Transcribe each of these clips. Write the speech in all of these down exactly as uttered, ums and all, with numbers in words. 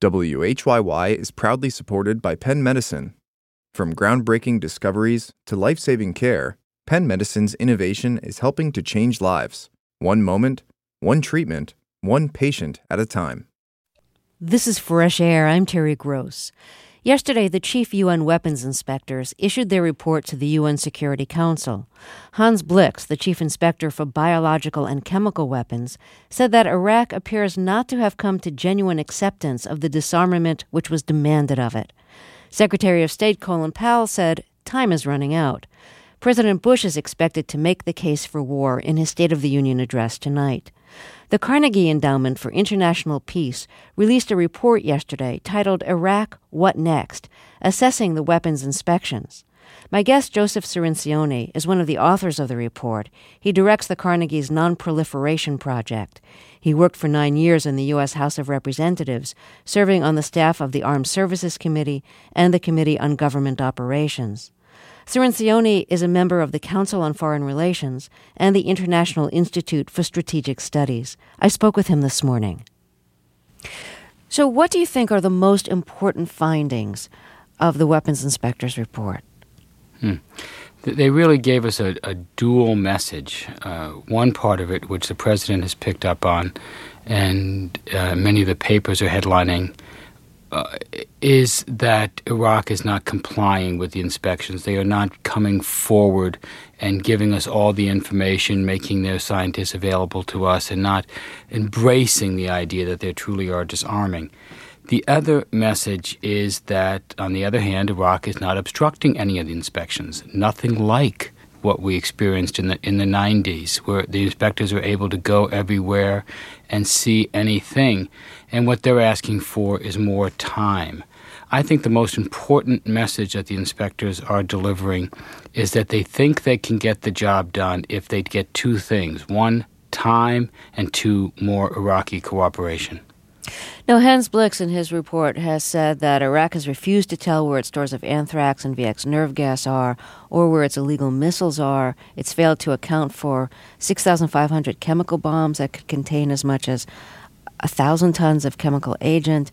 W H Y Y is proudly supported by Penn Medicine. From groundbreaking discoveries to life-saving care, Penn Medicine's innovation is helping to change lives, one moment, one treatment, one patient at a time. This is Fresh Air. I'm Terry Gross. Yesterday, the chief U N weapons inspectors issued their report to the U N Security Council. Hans Blix, the chief inspector for biological and chemical weapons, said that Iraq appears not to have come to genuine acceptance of the disarmament which was demanded of it. Secretary of State Colin Powell said, time is running out. President Bush is expected to make the case for war in his State of the Union address tonight. The Carnegie Endowment for International Peace released a report yesterday titled Iraq, What Next? Assessing the Weapons Inspections. My guest, Joseph Cirincione, is one of the authors of the report. He directs the Carnegie's Non-Proliferation Project. He worked for nine years in the U S House of Representatives, serving on the staff of the Armed Services Committee and the Committee on Government Operations. Cirincione is a member of the Council on Foreign Relations and the International Institute for Strategic Studies. I spoke with him this morning. So what do you think are the most important findings of the Weapons Inspector's report? Hmm. They really gave us a, a dual message. Uh, one part of it, which the president has picked up on, and uh, many of the papers are headlining, Uh, is that Iraq is not complying with the inspections. They are not coming forward and giving us all the information, making their scientists available to us, and not embracing the idea that they truly are disarming. The other message is that, on the other hand, Iraq is not obstructing any of the inspections. Nothing like what we experienced in the in the nineties, where the inspectors were able to go everywhere and see anything. And what they're asking for is more time. I think the most important message that the inspectors are delivering is that they think they can get the job done if they get two things. One, time, and two, more Iraqi cooperation. Now, Hans Blix in his report has said that Iraq has refused to tell where its stores of anthrax and V X nerve gas are or where its illegal missiles are. It's failed to account for six thousand five hundred chemical bombs that could contain as much as one thousand tons of chemical agent.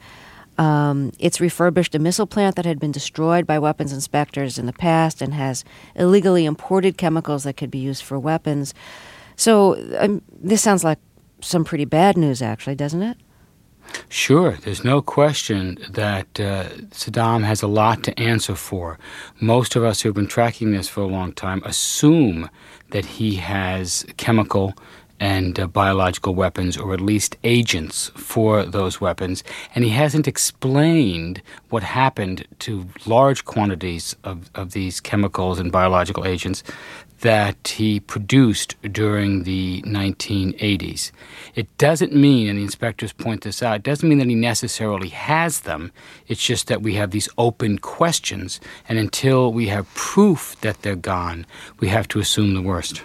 Um, it's refurbished a missile plant that had been destroyed by weapons inspectors in the past and has illegally imported chemicals that could be used for weapons. So um, this sounds like some pretty bad news, actually, doesn't it? Sure. There's no question that uh, Saddam has a lot to answer for. Most of us who have been tracking this for a long time assume that he has chemical and uh, biological weapons, or at least agents for those weapons, and he hasn't explained what happened to large quantities of, of these chemicals and biological agents that he produced during the nineteen eighties. It doesn't mean, and the inspectors point this out, it doesn't mean that he necessarily has them. It's just that we have these open questions, and until we have proof that they're gone, we have to assume the worst.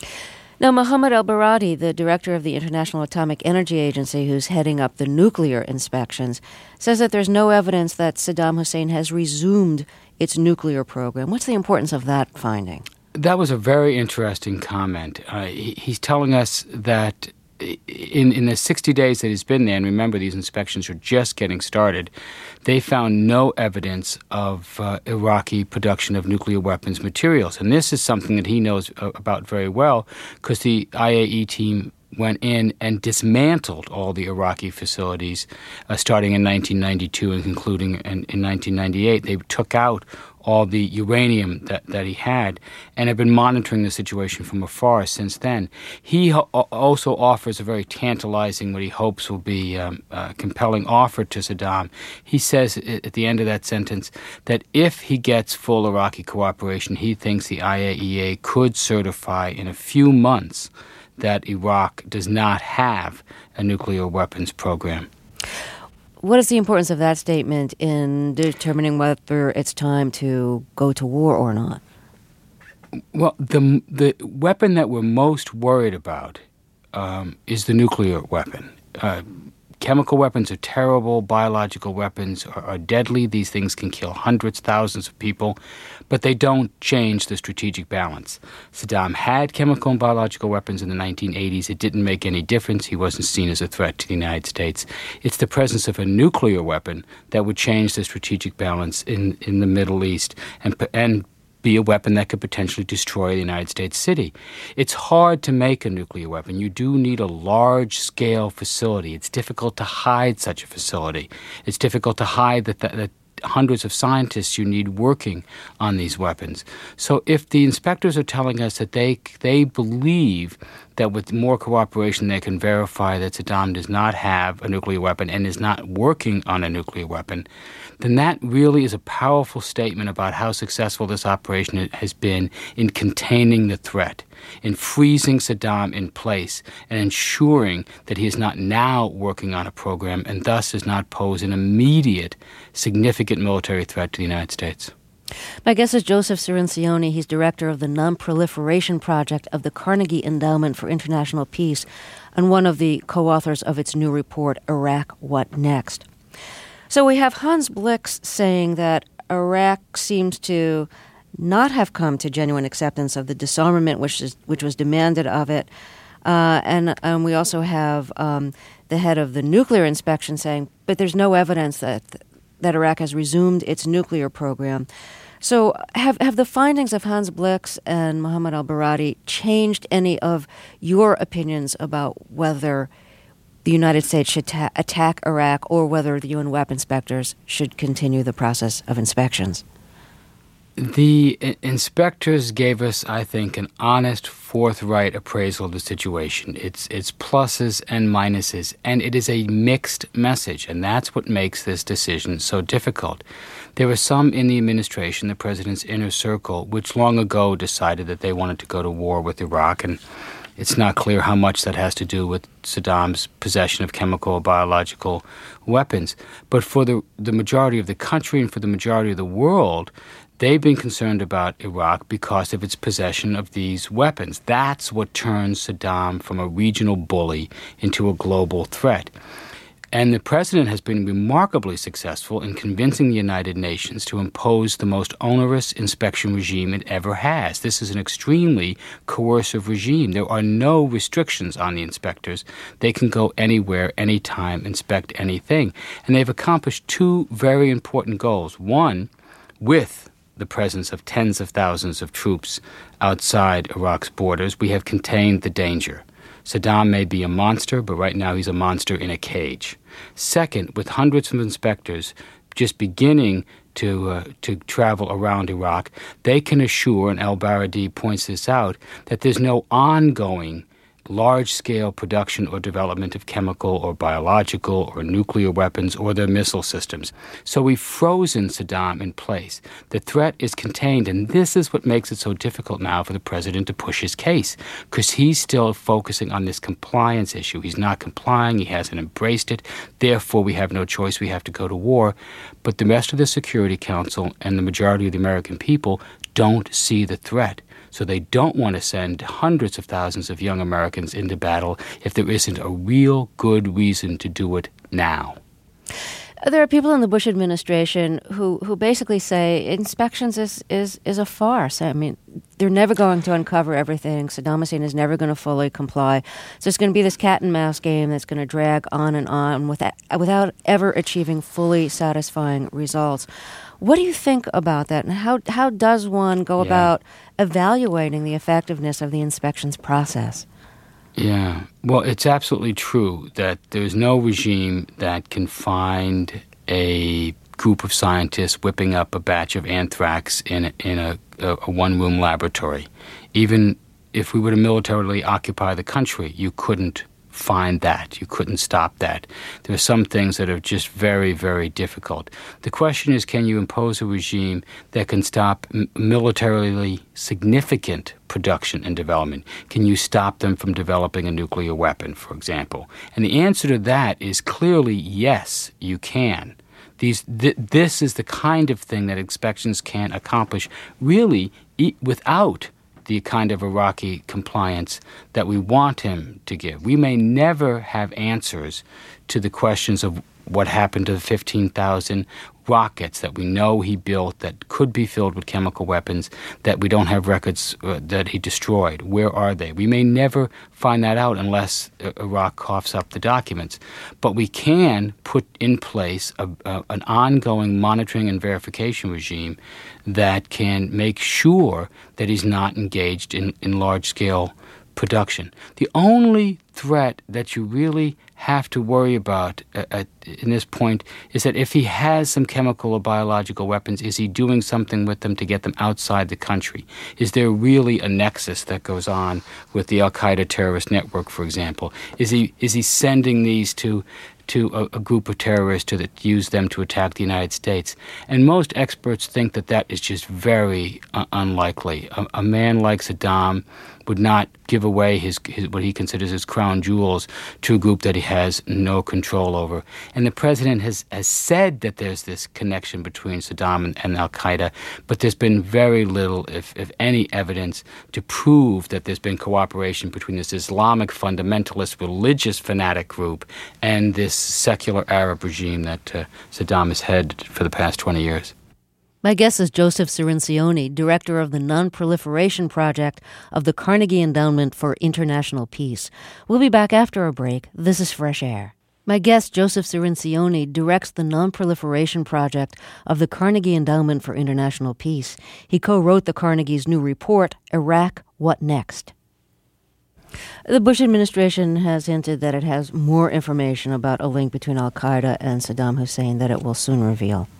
Now, Mohammed El-Baradi, the director of the International Atomic Energy Agency, who's heading up the nuclear inspections, says that there's no evidence that Saddam Hussein has resumed its nuclear program. What's the importance of that finding? That was a very interesting comment. Uh, he, he's telling us that in, in the sixty days that he's been there, and remember these inspections are just getting started, they found no evidence of uh, Iraqi production of nuclear weapons materials. And this is something that he knows about very well because the I A E team went in and dismantled all the Iraqi facilities uh, starting in nineteen ninety-two and concluding in, in nineteen ninety-eight. They took out all the uranium that, that he had and have been monitoring the situation from afar since then. He ho- also offers a very tantalizing, what he hopes will be um, a compelling offer to Saddam. He says at the end of that sentence that if he gets full Iraqi cooperation, he thinks the I A E A could certify in a few months that Iraq does not have a nuclear weapons program. What is the importance of that statement in determining whether it's time to go to war or not? Well, the the weapon that we're most worried about um, is the nuclear weapon. Uh, chemical weapons are terrible. Biological weapons are, are deadly. These things can kill hundreds, thousands of people, but they don't change the strategic balance. Saddam had chemical and biological weapons in the nineteen eighties. It didn't make any difference. He wasn't seen as a threat to the United States. It's the presence of a nuclear weapon that would change the strategic balance in, in the Middle East and and be a weapon that could potentially destroy the United States city. It's hard to make a nuclear weapon. You do need a large-scale facility. It's difficult to hide such a facility. It's difficult to hide that, that, that hundreds of scientists you need working on these weapons. So if the inspectors are telling us that they they believe that with more cooperation they can verify that Saddam does not have a nuclear weapon and is not working on a nuclear weapon, then that really is a powerful statement about how successful this operation has been in containing the threat, in freezing Saddam in place and ensuring that he is not now working on a program and thus does not pose an immediate significant military threat to the United States. My guest is Joseph Cirincione. He's director of the Non-Proliferation Project of the Carnegie Endowment for International Peace and one of the co-authors of its new report, Iraq, What Next? So we have Hans Blix saying that Iraq seems to not have come to genuine acceptance of the disarmament which is which was demanded of it. Uh, and um, we also have um, the head of the nuclear inspection saying, but there's no evidence that that Iraq has resumed its nuclear program. So have have the findings of Hans Blix and Mohammed al-Baradi changed any of your opinions about whether the United States should ta- attack Iraq or whether the U N weapons inspectors should continue the process of inspections? The I- inspectors gave us, I think, an honest, forthright appraisal of the situation. It's it's pluses and minuses, and it is a mixed message, and that's what makes this decision so difficult. There were some in the administration, the president's inner circle, which long ago decided that they wanted to go to war with Iraq, and it's not clear how much that has to do with Saddam's possession of chemical or biological weapons. But for the the majority of the country and for the majority of the world, they've been concerned about Iraq because of its possession of these weapons. That's what turns Saddam from a regional bully into a global threat. And the president has been remarkably successful in convincing the United Nations to impose the most onerous inspection regime it ever has. This is an extremely coercive regime. There are no restrictions on the inspectors. They can go anywhere, anytime, inspect anything. And they've accomplished two very important goals. One, with the presence of tens of thousands of troops outside Iraq's borders, we have contained the danger. Saddam may be a monster, but right now he's a monster in a cage. Second, with hundreds of inspectors just beginning to uh, to travel around Iraq, they can assure, and al-Baradi points this out, that there's no ongoing large-scale production or development of chemical or biological or nuclear weapons or their missile systems. So we've frozen Saddam in place. The threat is contained, and this is what makes it so difficult now for the president to push his case, because he's still focusing on this compliance issue. He's not complying. He hasn't embraced it. Therefore, we have no choice. We have to go to war. But the rest of the Security Council and the majority of the American people don't see the threat. So they don't want to send hundreds of thousands of young Americans into battle if there isn't a real good reason to do it now. There are people in the Bush administration who, who basically say inspections is, is, is a farce. I mean, they're never going to uncover everything. Saddam Hussein is never going to fully comply. So it's going to be this cat and mouse game that's going to drag on and on without, without ever achieving fully satisfying results. What do you think about that? And how how does one go yeah. about evaluating the effectiveness of the inspections process? Yeah. Well, it's absolutely true that there's no regime that can find a group of scientists whipping up a batch of anthrax in a, in a, a, a one-room laboratory. Even if we were to militarily occupy the country, you couldn't find that. You couldn't stop that. There are some things that are just very, very difficult. The question is, can you impose a regime that can stop m- militarily significant production and development? Can you stop them from developing a nuclear weapon, for example? And the answer to that is clearly yes, you can. These, th- this is the kind of thing that inspections can accomplish really e- without the kind of Iraqi compliance that we want him to give. We may never have answers to the questions of what happened to the fifteen thousand rockets that we know he built that could be filled with chemical weapons that we don't have records uh, that he destroyed. Where are they? We may never find that out unless uh, Iraq coughs up the documents. But we can put in place a, a, an ongoing monitoring and verification regime that can make sure that he's not engaged in, in large-scale production. The only threat that you really have to worry about at, at, in this point is that if he has some chemical or biological weapons, is he doing something with them to get them outside the country? Is there really a nexus that goes on with the Al-Qaeda terrorist network, for example? Is he is he sending these to to a, a group of terrorists to that use them to attack the United States? And most experts think that that is just very uh, unlikely. A, a man like Saddam would not give away his, his what he considers his crown jewels to a group that he has no control over. And the president has, has said that there's this connection between Saddam and, and Al-Qaeda, but there's been very little, if, if any, evidence to prove that there's been cooperation between this Islamic fundamentalist religious fanatic group and this secular Arab regime that uh, Saddam has headed for the past twenty years. My guest is Joseph Cirincione, director of the Non-Proliferation Project of the Carnegie Endowment for International Peace. We'll be back after a break. This is Fresh Air. My guest, Joseph Cirincione, directs the Non-Proliferation Project of the Carnegie Endowment for International Peace. He co-wrote the Carnegie's new report, Iraq, What Next? The Bush administration has hinted that it has more information about a link between al-Qaeda and Saddam Hussein that it will soon reveal.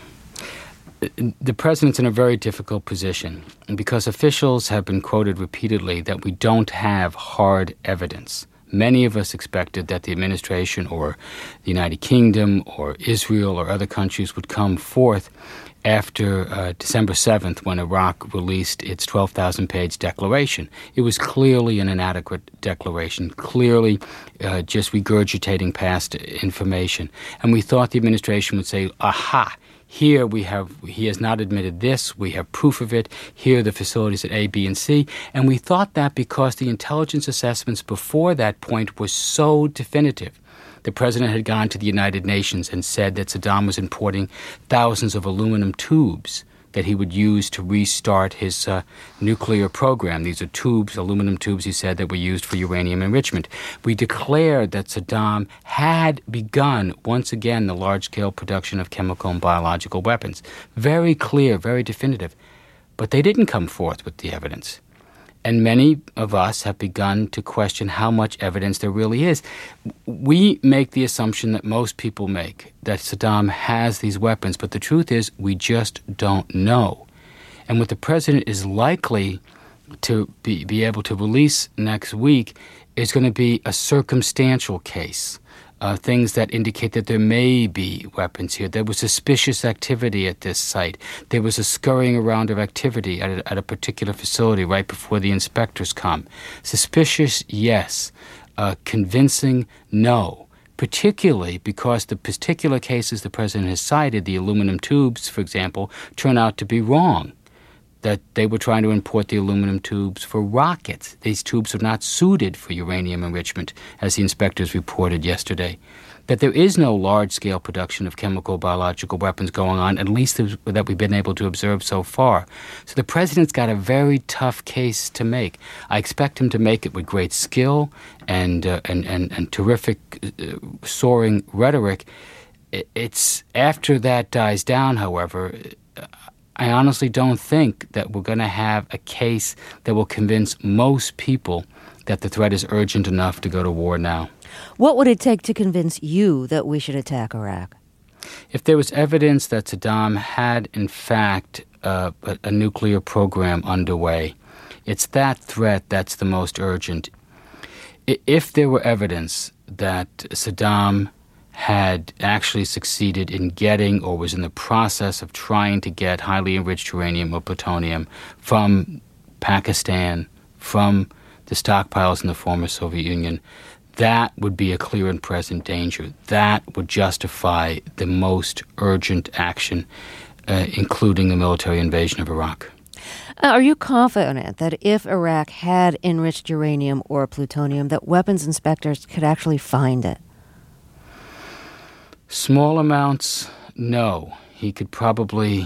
The president's in a very difficult position because officials have been quoted repeatedly that we don't have hard evidence. Many of us expected that the administration or the United Kingdom or Israel or other countries would come forth after uh, December seventh, when Iraq released its twelve thousand page declaration. It was clearly an inadequate declaration, clearly uh, just regurgitating past information. And we thought the administration would say, aha, here we have, he has not admitted this, we have proof of it, here are the facilities at A, B, and C. And we thought that because the intelligence assessments before that point were so definitive. The president had gone to the United Nations and said that Saddam was importing thousands of aluminum tubes that he would use to restart his uh, nuclear program. These are tubes, aluminum tubes, he said, that were used for uranium enrichment. We declared that Saddam had begun, once again, the large-scale production of chemical and biological weapons. Very clear, very definitive. But they didn't come forth with the evidence. And many of us have begun to question how much evidence there really is. We make the assumption that most people make, that Saddam has these weapons, but the truth is we just don't know. And what the president is likely to be, be able to release next week is going to be a circumstantial case. Uh, things that indicate that there may be weapons here. There was suspicious activity at this site. There was a scurrying around of activity at a, at a particular facility right before the inspectors come. Suspicious, yes. Uh, convincing, no. Particularly because the particular cases the president has cited, the aluminum tubes, for example, turn out to be wrong. That they were trying to import the aluminum tubes for rockets. These tubes are not suited for uranium enrichment, as the inspectors reported yesterday. That there is no large-scale production of chemical biological weapons going on, at least that we've been able to observe so far. So the president's got a very tough case to make. I expect him to make it with great skill and uh, and, and, and terrific uh, soaring rhetoric. It's after that dies down, however, I honestly don't think that we're going to have a case that will convince most people that the threat is urgent enough to go to war now. What would it take to convince you that we should attack Iraq? If there was evidence that Saddam had, in fact, uh, a, a nuclear program underway, it's that threat that's the most urgent. If there were evidence that Saddam had actually succeeded in getting or was in the process of trying to get highly enriched uranium or plutonium from Pakistan, from the stockpiles in the former Soviet Union, that would be a clear and present danger. That would justify the most urgent action, uh, including a military invasion of Iraq. Uh, are you confident that if Iraq had enriched uranium or plutonium, that weapons inspectors could actually find it? Small amounts, no. He could probably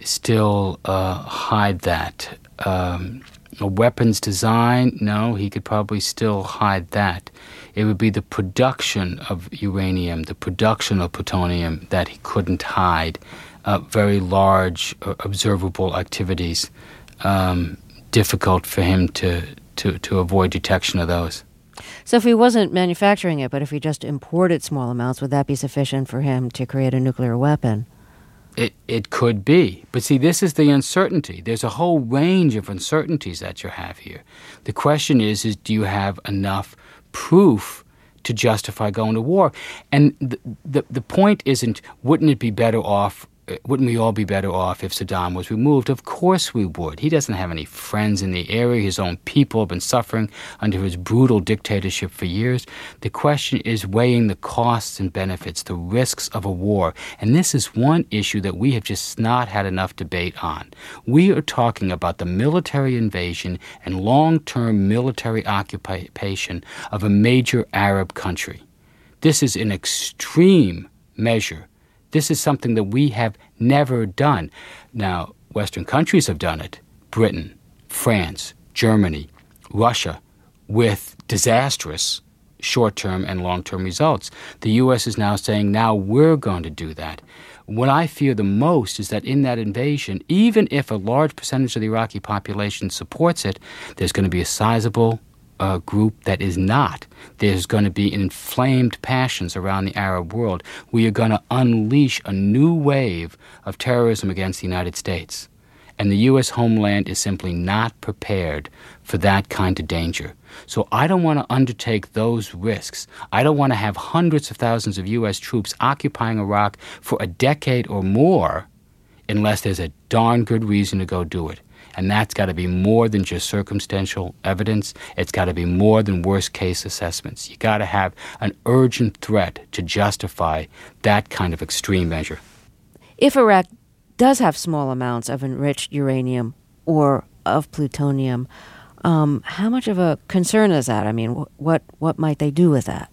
still uh, hide that. Um, a weapons design, no, he could probably still hide that. It would be the production of uranium, the production of plutonium that he couldn't hide. Uh, very large, uh, observable activities, um, difficult for him to, to, to avoid detection of those. So if he wasn't manufacturing it, but if he just imported small amounts, would that be sufficient for him to create a nuclear weapon? It it could be. But see, this is the uncertainty. There's a whole range of uncertainties that you have here. The question is, is do you have enough proof to justify going to war? And the, the, the point isn't, wouldn't it be better off, wouldn't we all be better off if Saddam was removed? Of course we would. He doesn't have any friends in the area. His own people have been suffering under his brutal dictatorship for years. The question is weighing the costs and benefits, the risks of a war. And this is one issue that we have just not had enough debate on. We are talking about the military invasion and long-term military occupation of a major Arab country. This is an extreme measure. This is something that we have never done. Now, Western countries have done it. Britain, France, Germany, Russia, with disastrous short-term and long-term results. The U S is now saying, now we're going to do that. What I fear the most is that in that invasion, even if a large percentage of the Iraqi population supports it, there's going to be a sizable uh, group that is not. There's going to be inflamed passions around the Arab world. We are going to unleash a new wave of terrorism against the United States. And the U S homeland is simply not prepared for that kind of danger. So I don't want to undertake those risks. I don't want to have hundreds of thousands of U S troops occupying Iraq for a decade or more unless there's a darn good reason to go do it. And that's got to be more than just circumstantial evidence. It's got to be more than worst-case assessments. You got to have an urgent threat to justify that kind of extreme measure. If Iraq does have small amounts of enriched uranium or of plutonium, um, how much of a concern is that? I mean, wh- what what might they do with that?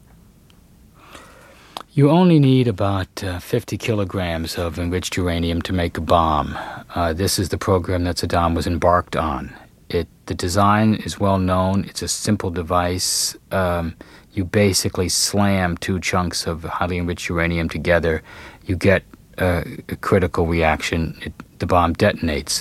You only need about uh, fifty kilograms of enriched uranium to make a bomb. Uh, this is the program that Saddam was embarked on. It the design is well known. It's a simple device. Um, you basically slam two chunks of highly enriched uranium together. You get uh, a critical reaction. It, the bomb detonates.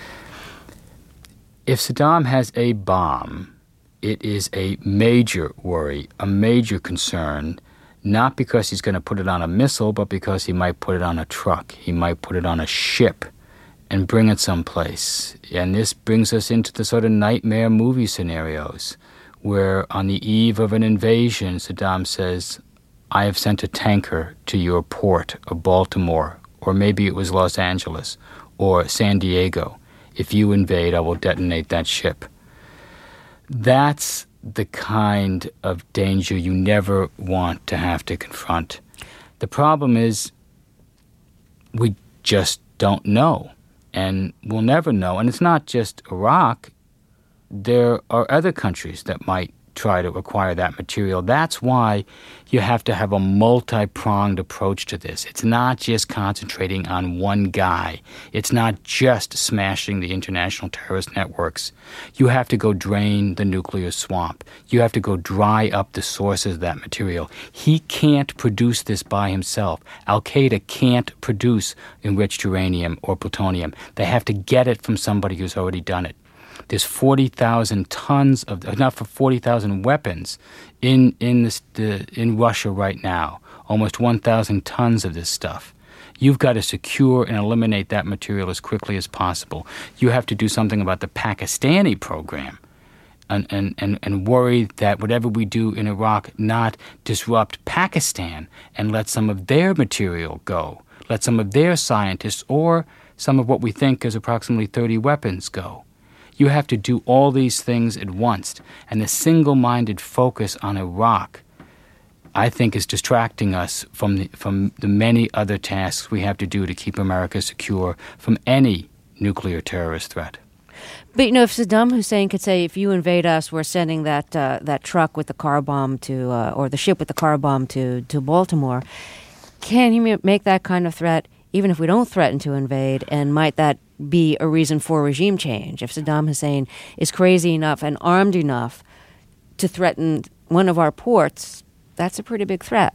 If Saddam has a bomb, it is a major worry, a major concern. Not because he's going to put it on a missile, but because he might put it on a truck. He might put it on a ship and bring it someplace. And this brings us into the sort of nightmare movie scenarios where on the eve of an invasion, Saddam says, I have sent a tanker to your port of Baltimore, or maybe it was Los Angeles, or San Diego. If you invade, I will detonate that ship. That's the kind of danger you never want to have to confront. The problem is we just don't know, and we'll never know. And it's not just Iraq. There are other countries that might try to acquire that material. That's why you have to have a multi-pronged approach to this. It's not just concentrating on one guy. It's not just smashing the international terrorist networks. You have to go drain the nuclear swamp. You have to go dry up the sources of that material. He can't produce this by himself. Al-Qaeda can't produce enriched uranium or plutonium. They have to get it from somebody who's already done it. There's forty thousand tons of, enough for forty thousand weapons in in this the, in Russia right now. Almost one thousand tons of this stuff. You've got to secure and eliminate that material as quickly as possible. You have to do something about the Pakistani program and, and, and, and worry that whatever we do in Iraq not disrupt Pakistan and let some of their material go. Let some of their scientists or some of what we think is approximately thirty weapons go. You have to do all these things at once. And the single-minded focus on Iraq, I think, is distracting us from the, from the many other tasks we have to do to keep America secure from any nuclear terrorist threat. But, you know, if Saddam Hussein could say, if you invade us, we're sending that uh, that truck with the car bomb to, uh, or the ship with the car bomb to, to Baltimore, can he make that kind of threat even if we don't threaten to invade? And might that be a reason for regime change? If Saddam Hussein is crazy enough and armed enough to threaten one of our ports, that's a pretty big threat.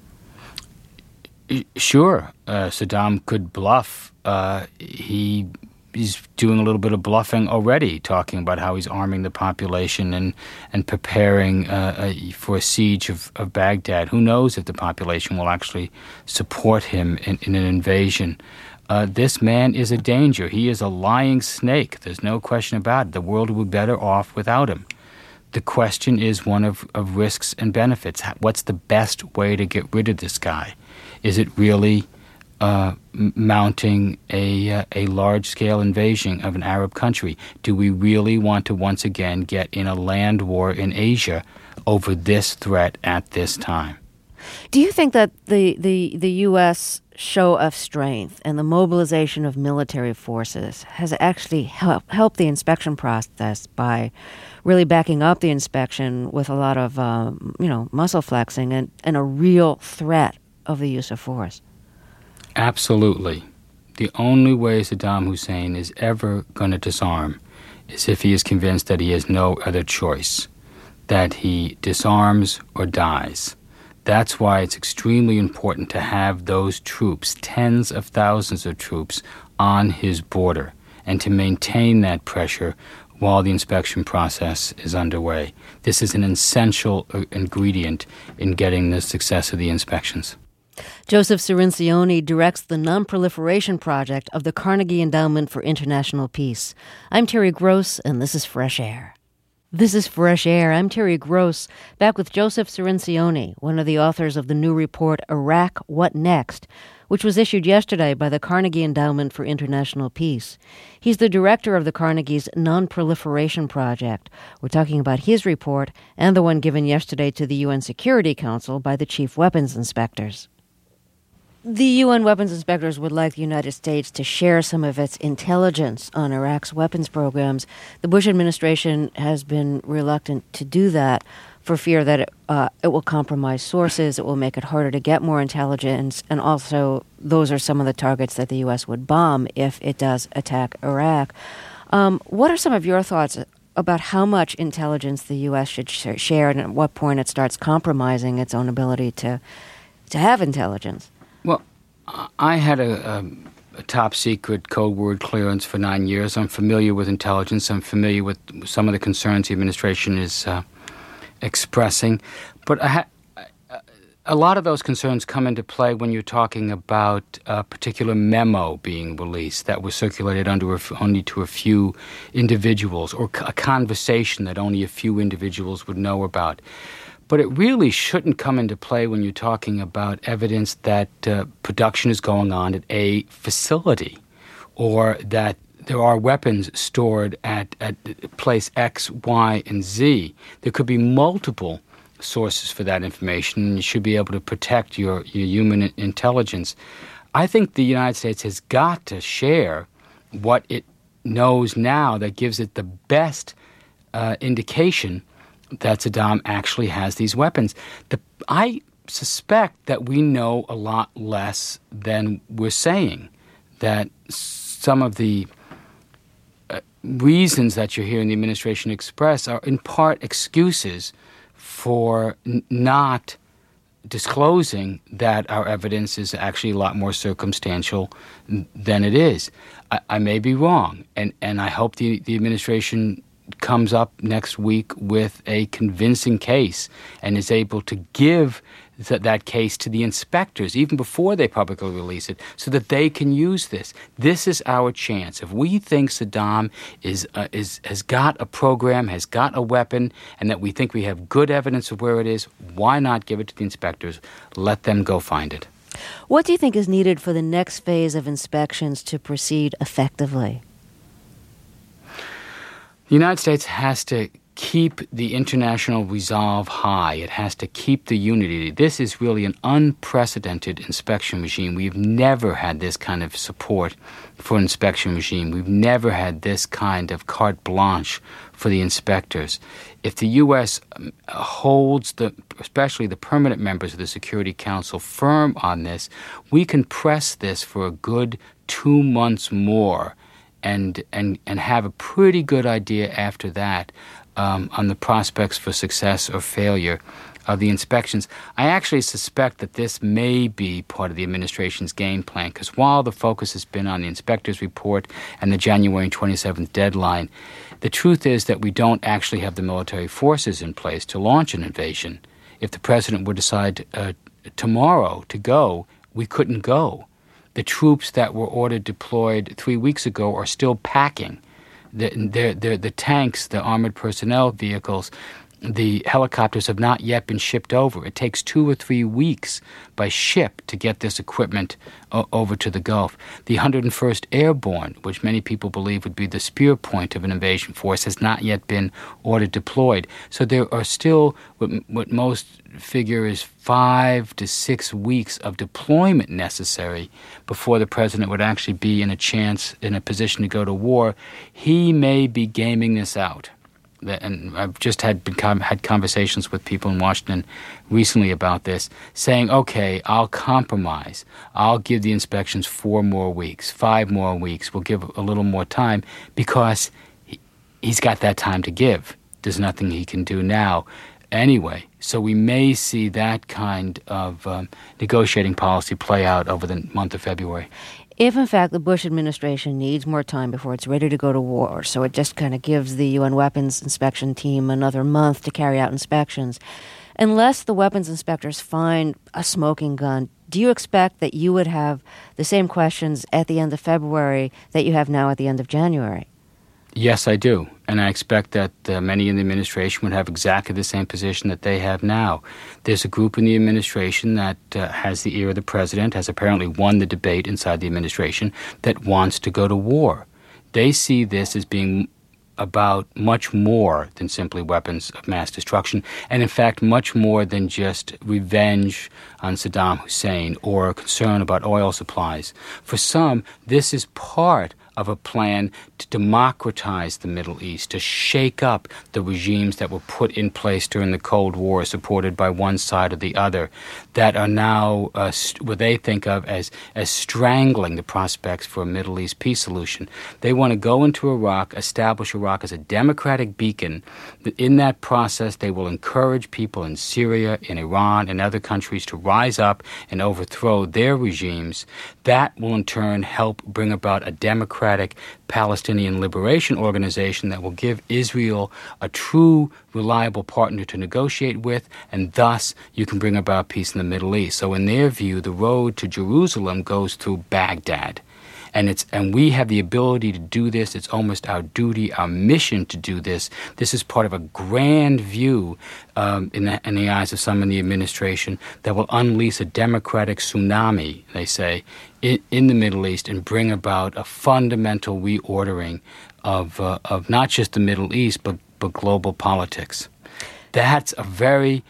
Sure, uh, Saddam could bluff. Uh, he he's doing a little bit of bluffing already, talking about how he's arming the population and and preparing uh, a, for a siege of, of Baghdad. Who knows if the population will actually support him in, in an invasion? Uh, this man is a danger. He is a lying snake. There's no question about it. The world would be better off without him. The question is one of, of risks and benefits. What's the best way to get rid of this guy? Is it really uh, m- mounting a uh, a large-scale invasion of an Arab country? Do we really want to once again get in a land war in Asia over this threat at this time? Do you think that the, the, the U S show of strength and the mobilization of military forces has actually help, helped the inspection process by really backing up the inspection with a lot of, um, you know, muscle flexing and, and a real threat of the use of force? Absolutely. The only way Saddam Hussein is ever going to disarm is if he is convinced that he has no other choice, that he disarms or dies. That's why it's extremely important to have those troops, tens of thousands of troops, on his border and to maintain that pressure while the inspection process is underway. This is an essential ingredient in getting the success of the inspections. Joseph Cirincione directs the Non-Proliferation Project of the Carnegie Endowment for International Peace. I'm Terry Gross, and this is Fresh Air. This is Fresh Air. I'm Terry Gross, back with Joseph Cirincione, one of the authors of the new report, Iraq, What Next?, which was issued yesterday by the Carnegie Endowment for International Peace. He's the director of the Carnegie's Non-Proliferation Project. We're talking about his report and the one given yesterday to the U N Security Council by the chief weapons inspectors. The U N weapons inspectors would like the United States to share some of its intelligence on Iraq's weapons programs. The Bush administration has been reluctant to do that for fear that it, uh, it will compromise sources, it will make it harder to get more intelligence, and also those are some of the targets that the U S would bomb if it does attack Iraq. Um, what are some of your thoughts about how much intelligence the U S should sh- share and at what point it starts compromising its own ability to, to have intelligence? Well, I had a, a, a top-secret code word clearance for nine years. I'm familiar with intelligence. I'm familiar with some of the concerns the administration is uh, expressing. But I ha- a lot of those concerns come into play when you're talking about a particular memo being released that was circulated under a f- only to a few individuals, or c- a conversation that only a few individuals would know about. But it really shouldn't come into play when you're talking about evidence that uh, production is going on at a facility or that there are weapons stored at, at place X, Y, and Z. There could be multiple sources for that information, and you should be able to protect your, your human intelligence. I think the United States has got to share what it knows now that gives it the best uh, indication that Saddam actually has these weapons. The, I suspect that we know a lot less than we're saying, that some of the uh, reasons that you're hearing the administration express are in part excuses for n- not disclosing that our evidence is actually a lot more circumstantial n- than it is. I, I may be wrong, and, and I hope the, the administration comes up next week with a convincing case and is able to give th- that case to the inspectors even before they publicly release it so that they can use this. This is our chance. If we think Saddam is uh, is has got a program, has got a weapon, and that we think we have good evidence of where it is, why not give it to the inspectors? Let them go find it. What do you think is needed for the next phase of inspections to proceed effectively? The United States has to keep the international resolve high. It has to keep the unity. This is really an unprecedented inspection regime. We've never had this kind of support for an inspection regime. We've never had this kind of carte blanche for the inspectors. If the U S holds, the, especially the permanent members of the Security Council, firm on this, we can press this for a good two months more and and, and have a pretty good idea after that um, on the prospects for success or failure of the inspections. I actually suspect that this may be part of the administration's game plan, because while the focus has been on the inspector's report and the January twenty-seventh deadline, the truth is that we don't actually have the military forces in place to launch an invasion. If the president would decide uh, tomorrow to go, we couldn't go. The troops that were ordered deployed three weeks ago are still packing. The, the, the, the tanks, the armored personnel vehicles, the helicopters have not yet been shipped over. It takes two or three weeks by ship to get this equipment o- over to the Gulf. The one hundred first Airborne, which many people believe would be the spear point of an invasion force, has not yet been ordered deployed. So there are still what, what most figure is five to six weeks of deployment necessary before the president would actually be in a chance, in a position to go to war. He may be gaming this out. And I've just had been, had conversations with people in Washington recently about this, saying, okay, I'll compromise. I'll give the inspections four more weeks, five more weeks. We'll give a little more time because he, he's got that time to give. There's nothing he can do now anyway. So we may see that kind of um, negotiating policy play out over the month of February. If, in fact, the Bush administration needs more time before it's ready to go to war, so it just kind of gives the U N weapons inspection team another month to carry out inspections, unless the weapons inspectors find a smoking gun, do you expect that you would have the same questions at the end of February that you have now at the end of January? Yes, I do. And I expect that uh, many in the administration would have exactly the same position that they have now. There's a group in the administration that uh, has the ear of the president, has apparently won the debate inside the administration, that wants to go to war. They see this as being about much more than simply weapons of mass destruction, and in fact much more than just revenge on Saddam Hussein or a concern about oil supplies. For some, this is part of a plan to democratize the Middle East, to shake up the regimes that were put in place during the Cold War, supported by one side or the other, that are now uh, st- what they think of as, as strangling the prospects for a Middle East peace solution. They want to go into Iraq, establish Iraq as a democratic beacon. In that process, they will encourage people in Syria, in Iran, and other countries to rise up and overthrow their regimes. That will in turn help bring about a democratic Palestinian Liberation Organization that will give Israel a true, reliable partner to negotiate with, and thus you can bring about peace in the Middle East. So in their view, the road to Jerusalem goes through Baghdad. And it's and we have the ability to do this. It's almost our duty, our mission to do this. This is part of a grand view um, in, the, in the eyes of some in the administration that will unleash a democratic tsunami, they say, in, in the Middle East and bring about a fundamental reordering of uh, of not just the Middle East, but, but global politics. That's a very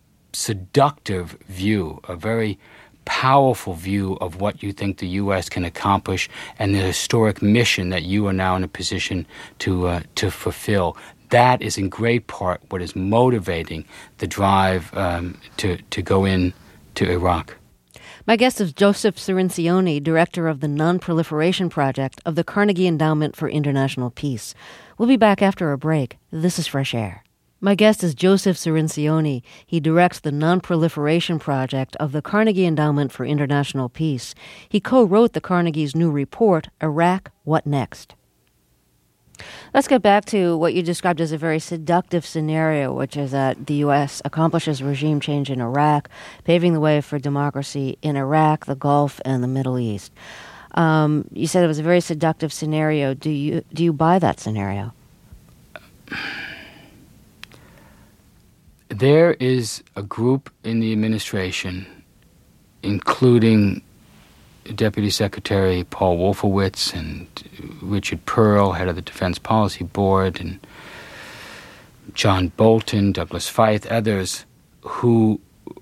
seductive view, a very powerful view of what you think the U S can accomplish and the historic mission that you are now in a position to uh, to fulfill. That is in great part what is motivating the drive um, to, to go in to Iraq. My guest is Joseph Cirincione, director of the Non-Proliferation Project of the Carnegie Endowment for International Peace. We'll be back after a break. This is Fresh Air. My guest is Joseph Cirincione. He directs the Non-Proliferation Project of the Carnegie Endowment for International Peace. He co-wrote the Carnegie's new report, Iraq, What Next? Let's get back to what you described as a very seductive scenario, which is that the U S accomplishes regime change in Iraq, paving the way for democracy in Iraq, the Gulf, and the Middle East. Um, you said it was a very seductive scenario. Do you do you buy that scenario? There is a group in the administration, including Deputy Secretary Paul Wolfowitz and Richard Pearl, head of the Defense Policy Board, and John Bolton, Douglas Feith, others who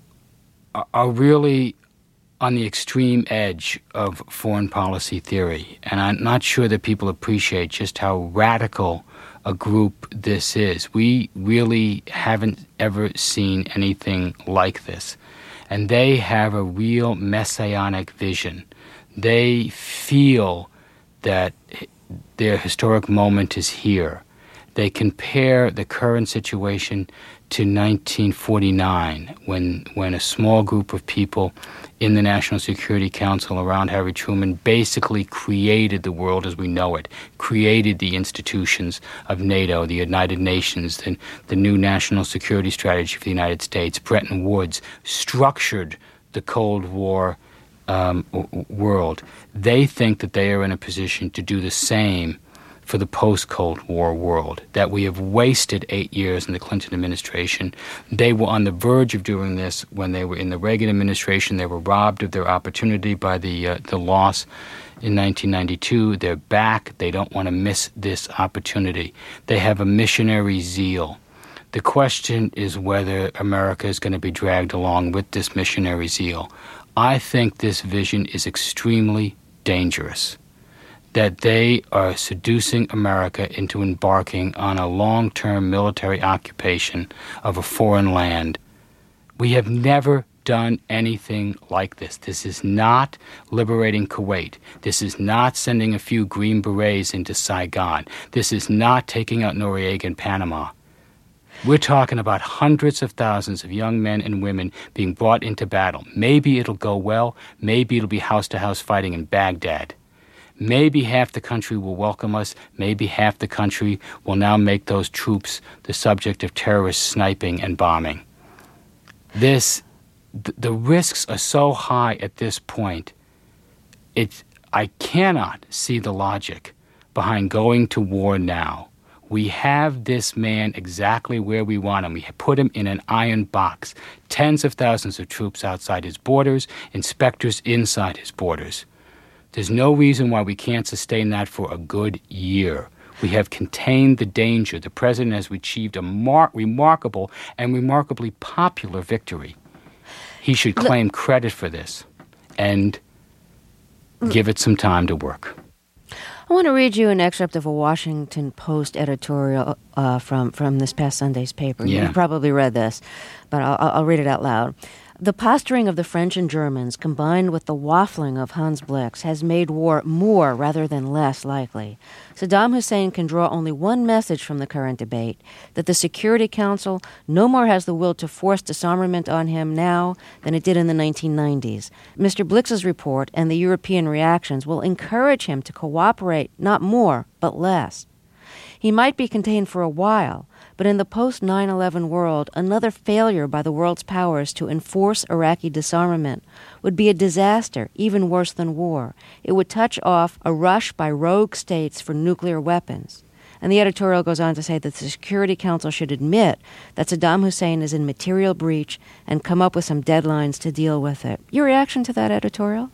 are really on the extreme edge of foreign policy theory. And I'm not sure that people appreciate just how radical a group this is. We really haven't ever seen anything like this. And they have a real messianic vision. They feel that their historic moment is here. They compare the current situation to nineteen forty-nine, when when a small group of people in the National Security Council around Harry Truman basically created the world as we know it, created the institutions of NATO, the United Nations, the, the new national security strategy for the United States, Bretton Woods, structured the Cold War um, w- world. They think that they are in a position to do the same for the post-Cold War world, that we have wasted eight years in the Clinton administration. They were on the verge of doing this when they were in the Reagan administration. They were robbed of their opportunity by the uh, the loss in nineteen ninety-two. They're back. They don't want to miss this opportunity. They have a missionary zeal. The question is whether America is going to be dragged along with this missionary zeal. I think this vision is extremely dangerous, that they are seducing America into embarking on a long-term military occupation of a foreign land. We have never done anything like this. This is not liberating Kuwait. This is not sending a few Green Berets into Saigon. This is not taking out Noriega in Panama. We're talking about hundreds of thousands of young men and women being brought into battle. Maybe it'll go well. Maybe it'll be house-to-house fighting in Baghdad. Maybe half the country will welcome us. Maybe half the country will now make those troops the subject of terrorist sniping and bombing. This, th- the risks are so high at this point. It, I cannot see the logic behind going to war now. We have this man exactly where we want him. We put him in an iron box. Tens of thousands of troops outside his borders, inspectors inside his borders. There's no reason why we can't sustain that for a good year. We have contained the danger. The president has achieved a mar- remarkable and remarkably popular victory. He should claim credit for this and give it some time to work. I want to read you an excerpt of a Washington Post editorial uh, from, from this past Sunday's paper. Yeah. You've probably read this, but I'll, I'll read it out loud. The posturing of the French and Germans, combined with the waffling of Hans Blix, has made war more rather than less likely. Saddam Hussein can draw only one message from the current debate, that the Security Council no more has the will to force disarmament on him now than it did in the nineteen nineties. Mister Blix's report and the European reactions will encourage him to cooperate, not more, but less. He might be contained for a while, but in the post nine eleven world, another failure by the world's powers to enforce Iraqi disarmament would be a disaster, even worse than war. It would touch off a rush by rogue states for nuclear weapons. And the editorial goes on to say that the Security Council should admit that Saddam Hussein is in material breach and come up with some deadlines to deal with it. Your reaction to that editorial?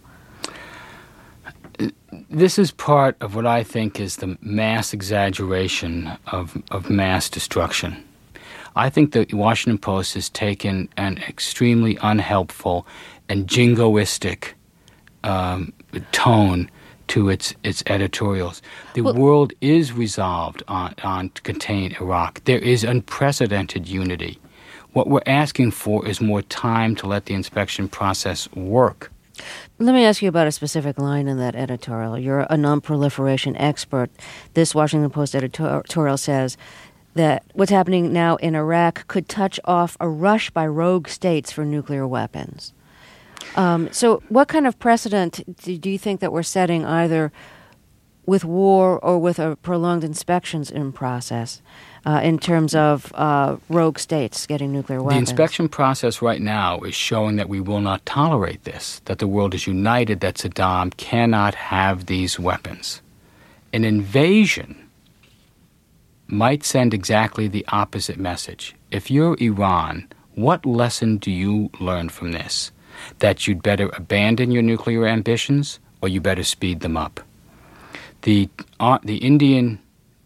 This is part of what I think is the mass exaggeration of, of mass destruction. I think the Washington Post has taken an extremely unhelpful and jingoistic um, tone to its its editorials. The well, world is resolved on, on to contain Iraq. There is unprecedented unity. What we're asking for is more time to let the inspection process work. Let me ask you about a specific line in that editorial. You're a non-proliferation expert. This Washington Post editorial says that what's happening now in Iraq could touch off a rush by rogue states for nuclear weapons. Um, so what kind of precedent do you think that we're setting either with war or with a prolonged inspections in process uh, in terms of uh, rogue states getting nuclear weapons? The inspection process right now is showing that we will not tolerate this, that the world is united, that Saddam cannot have these weapons. An invasion might send exactly the opposite message. If you're Iran, what lesson do you learn from this? That you'd better abandon your nuclear ambitions or you better speed them up. The uh, the Indian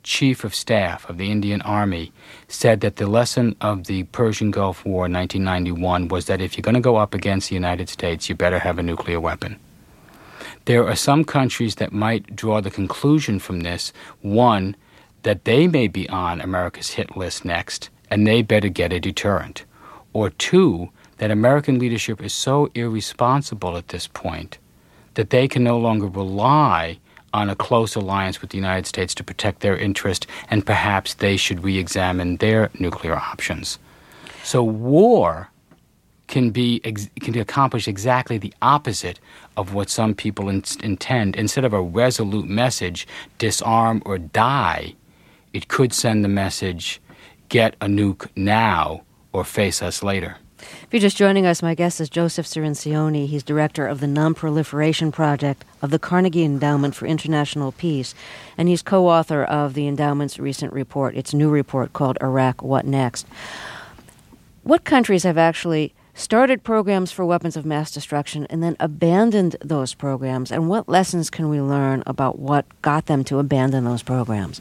chief of staff of the Indian Army said that the lesson of the Persian Gulf War in nineteen ninety-one was that if you're going to go up against the United States, you better have a nuclear weapon. There are some countries that might draw the conclusion from this, one, that they may be on America's hit list next, and they better get a deterrent. Or two, that American leadership is so irresponsible at this point that they can no longer rely on a close alliance with the United States to protect their interest, and perhaps they should re-examine their nuclear options. So war can be ex- can accomplish exactly the opposite of what some people in- intend. Instead of a resolute message, disarm or die, it could send the message, get a nuke now or face us later. If you're just joining us, my guest is Joseph Cirincione. He's director of the Non-Proliferation Project of the Carnegie Endowment for International Peace, and he's co-author of the endowment's recent report, its new report called Iraq, What Next? What countries have actually started programs for weapons of mass destruction and then abandoned those programs, and what lessons can we learn about what got them to abandon those programs?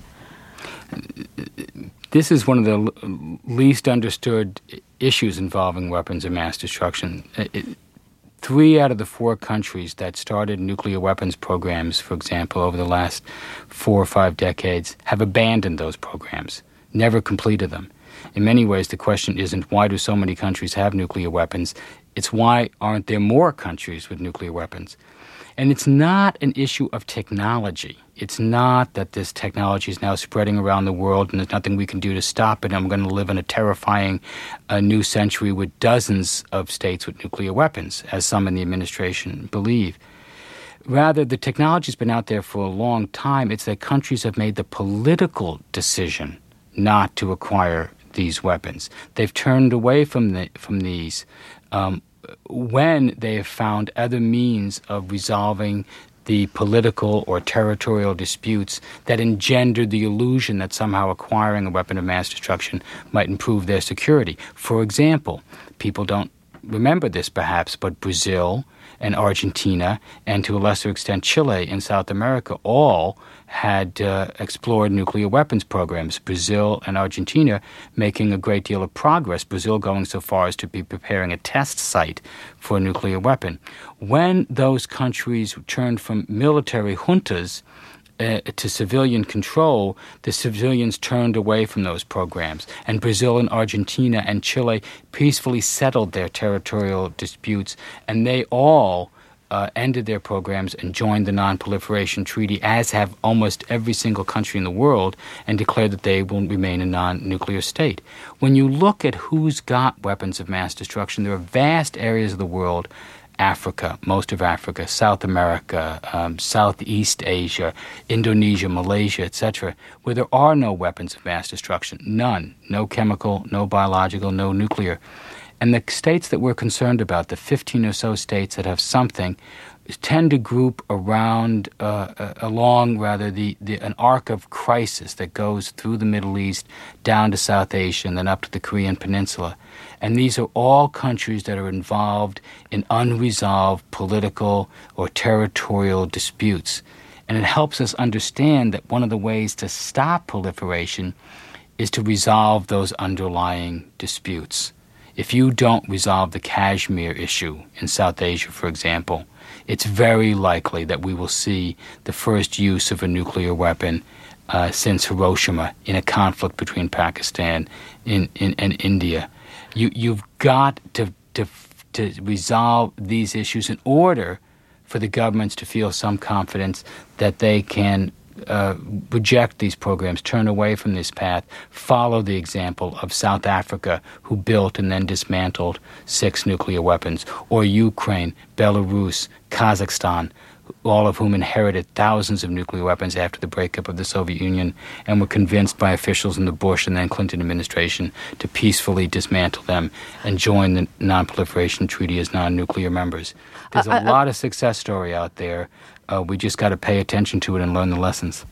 This is one of the least understood issues involving weapons of mass destruction. It, three out of the four countries that started nuclear weapons programs, for example, over the last four or five decades, have abandoned those programs, never completed them. In many ways, the question isn't why do so many countries have nuclear weapons? It's why aren't there more countries with nuclear weapons? And it's not an issue of technology. It's not that this technology is now spreading around the world and there's nothing we can do to stop it, and we're going to live in a terrifying uh, new century with dozens of states with nuclear weapons, as some in the administration believe. Rather, the technology's been out there for a long time. It's that countries have made the political decision not to acquire these weapons. They've turned away from the, from these um, when they have found other means of resolving the political or territorial disputes that engendered the illusion that somehow acquiring a weapon of mass destruction might improve their security. For example, people don't remember this perhaps, but Brazil and Argentina, and to a lesser extent Chile in South America, all had uh, explored nuclear weapons programs. Brazil and Argentina making a great deal of progress, Brazil going so far as to be preparing a test site for a nuclear weapon. When those countries turned from military juntas Uh, to civilian control, the civilians turned away from those programs. And Brazil and Argentina and Chile peacefully settled their territorial disputes, and they all uh, ended their programs and joined the Non-Proliferation Treaty, as have almost every single country in the world, and declared that they will remain a non-nuclear state. When you look at who's got weapons of mass destruction, there are vast areas of the world, Africa, most of Africa, South America, um, Southeast Asia, Indonesia, Malaysia, et cetera, where there are no weapons of mass destruction, none, no chemical, no biological, no nuclear. And the states that we're concerned about, the fifteen or so states that have something, tend to group around, uh, uh, along rather, the, the an arc of crisis that goes through the Middle East, down to South Asia, and then up to the Korean Peninsula. And these are all countries that are involved in unresolved political or territorial disputes. And it helps us understand that one of the ways to stop proliferation is to resolve those underlying disputes. If you don't resolve the Kashmir issue in South Asia, for example, it's very likely that we will see the first use of a nuclear weapon uh, since Hiroshima in a conflict between Pakistan and, and, and India. You, you've got to, to, to resolve these issues in order for the governments to feel some confidence that they can uh, reject these programs, turn away from this path, follow the example of South Africa, who built and then dismantled six nuclear weapons, or Ukraine, Belarus, Kazakhstan, all of whom inherited thousands of nuclear weapons after the breakup of the Soviet Union and were convinced by officials in the Bush and then Clinton administration to peacefully dismantle them and join the Non-Proliferation Treaty as non-nuclear members. There's a uh, uh, lot of success story out there. Uh, we just got to pay attention to it and learn the lessons.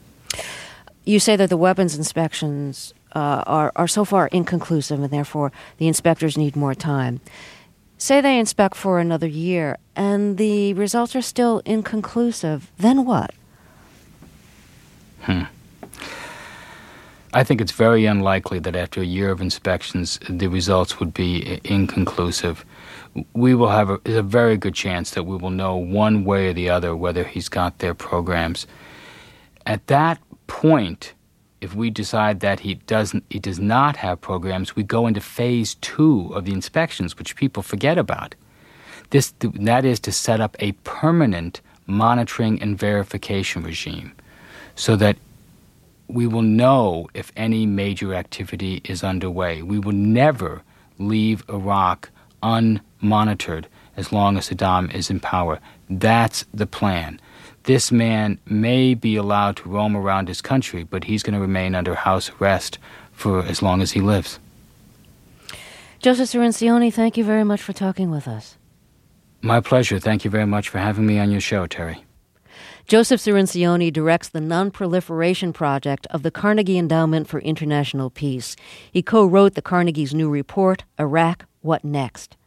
You say that the weapons inspections uh, are, are so far inconclusive, and therefore the inspectors need more time. Say they inspect for another year and the results are still inconclusive. Then what? Hmm. I think it's very unlikely that after a year of inspections, the results would be inconclusive. We will have a, a very good chance that we will know one way or the other whether he's got their programs. At that point, if we decide that he doesn't, he does not have programs, we go into phase two of the inspections, which people forget about. This, that is to set up a permanent monitoring and verification regime so that we will know if any major activity is underway. We will never leave Iraq unmonitored as long as Saddam is in power. That's the plan. This man may be allowed to roam around his country, but he's going to remain under house arrest for as long as he lives. Joseph Cirincione, thank you very much for talking with us. My pleasure. Thank you very much for having me on your show, Terry. Joseph Cirincione directs the Non-Proliferation Project of the Carnegie Endowment for International Peace. He co-wrote the Carnegie's new report, Iraq, What Next?